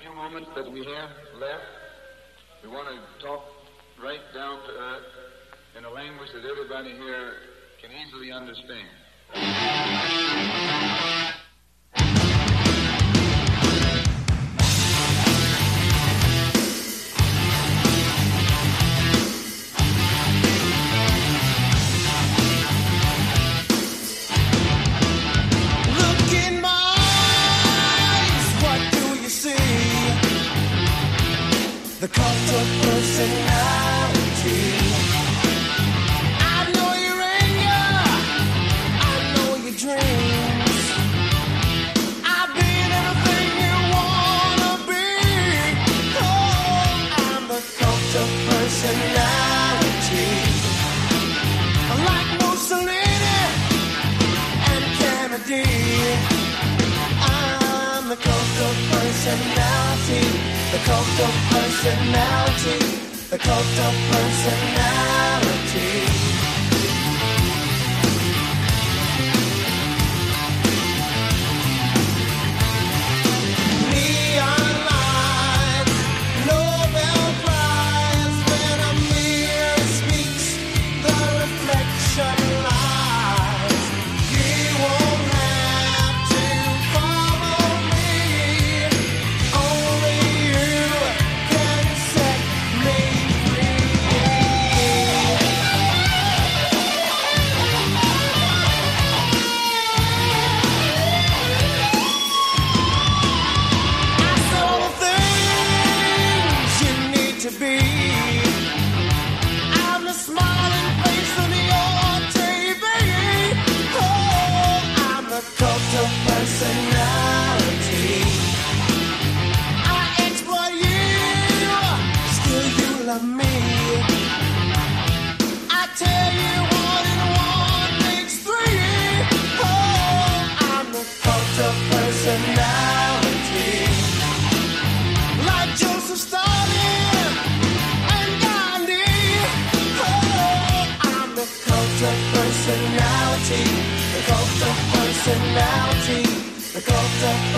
few moments that we have left, we want to talk right down to earth in a language that everybody here can easily understand. The cult of personality. I know your anger, I know your dreams. I've been everything you wanna be. Oh, I'm the cult of personality. Like Mussolini and Kennedy, I'm the cult of personality. The cult of personality, the cult of personality. Neon lights, Nobel Prize, when a mirror speaks, the reflection lies. You won't have to follow me, only to be. I'm the smiling face on your TV. Oh, I'm the cult of personality. I exploit you, still you love me. I tell you 1 and 1 makes 3. Oh, I'm the cult of personality. Like Joseph Stalin, personality, the cult of personality, the cult of